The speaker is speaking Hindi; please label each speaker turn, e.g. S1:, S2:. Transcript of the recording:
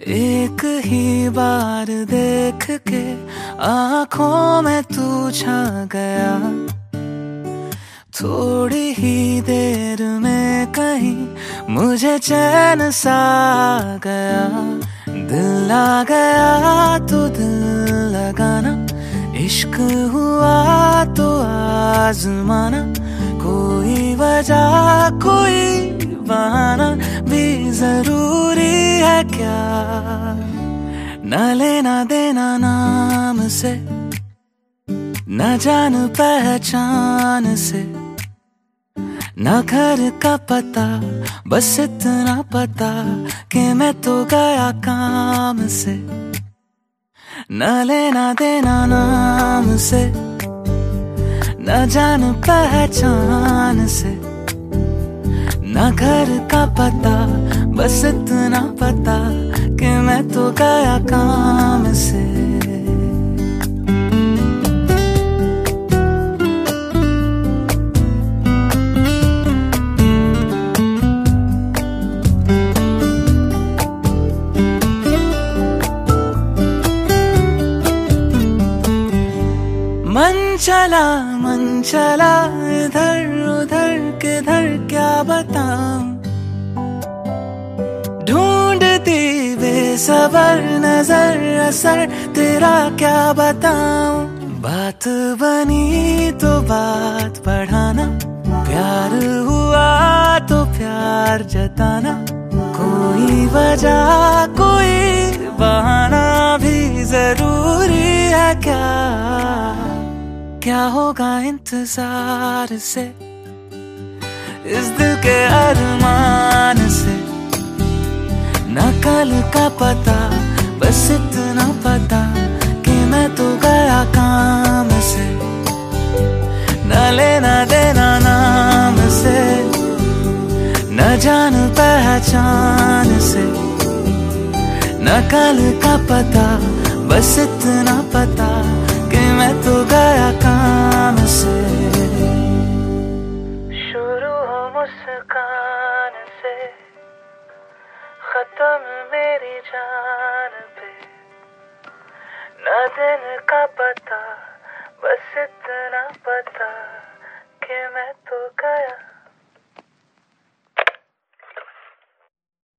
S1: एक ही बार देख के आंखों में तू छा गया, थोड़ी ही देर में कहीं मुझे चैन सा आ गया। दिल आ गया तो दिल लगाना, इश्क हुआ तो आजमाना, कोई वजह कोई बहाना भी जरूरी है क्या? न लेना देना नाम से, न जान पहचान से, न घर का पता, बस इतना पता कि मैं तो गया काम से। न लेना देना नाम से, न जान पहचान से, न घर का पता, बस इतना पता कि मैं तो गया काम से। मन चला इधर उधर किधर क्या बताऊं, ढूंढती बेसबर नजर असर तेरा क्या बताऊं। बात बनी तो बात बढ़ाना, प्यार हुआ तो प्यार जताना, कोई वजह कोई बहाना भी जरूरी है क्या? क्या होगा इंतजार से, इस दिल के अरमान से, न कल का पता, बस इतना पता कि मैं तो गया काम से। न लेना देना नाम से, न जान पहचान से, न कल का पता, बस इतना पता कि मैं तो गया काम से। शुरू हो मुस्कान से, खत्म मेरी जान पे, न दिन का पता, बस इतना पता कि मैं तो गया